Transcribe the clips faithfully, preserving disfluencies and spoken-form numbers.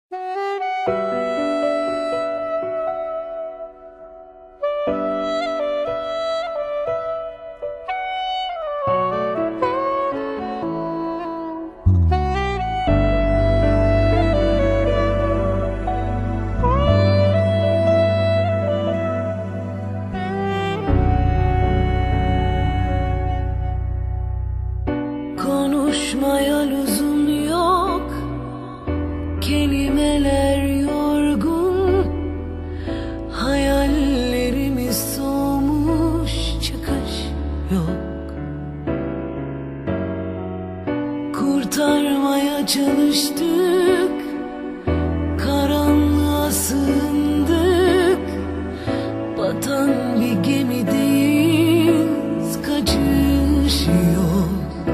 Konuşmaya lüzum yok, kelimeler yorgun, hayallerimiz soğumuş, çıkış yok. Kurtarmaya çalıştık, karanlığa sığındık, batan bir gemideyiz, kaçış yok.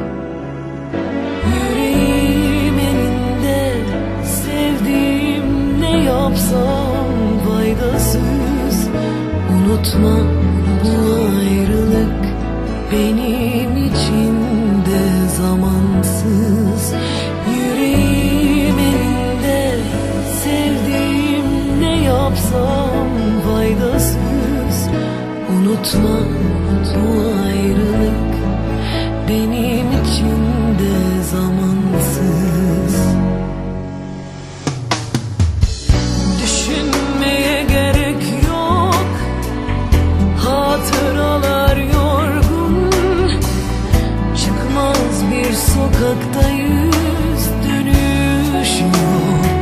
Yapsam faydasız, unutma bu ayrılık benim için de zamansız. Yüreğim elinde, sevdiğim ne yapsam faydasız, unutma bu ayrılık benim için de zamansız. Düşünmeye gerek yok, hatıralar yorgun, çıkmaz bir sokaktayız, dönüş yok.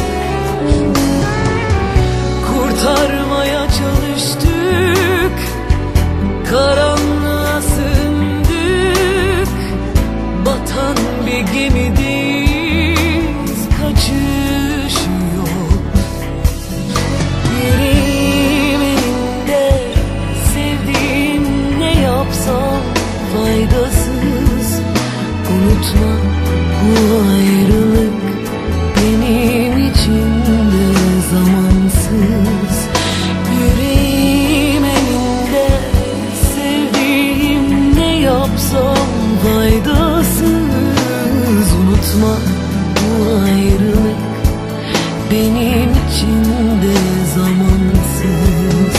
Kurtarmaya çalıştık, karanlığa sığındık, batan bir gemideyiz, kaçış yok. Faydasız, unutma bu ayrılık benim için de zamansız. Yüreğim elinde, sevdiğim ne yapsam faydasız, unutma bu ayrılık benim için de zamansız.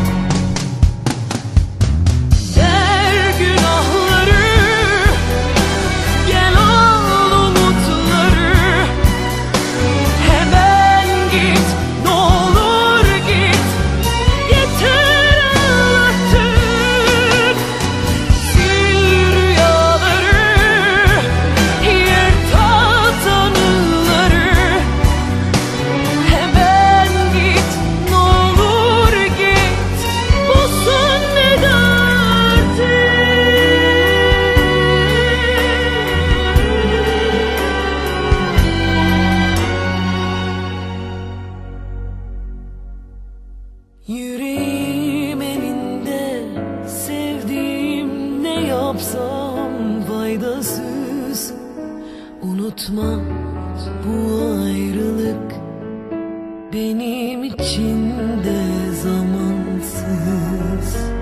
Yüreğim elinde, sevdiğim ne yapsam faydasız, unutma bu ayrılık benim için de zamansız.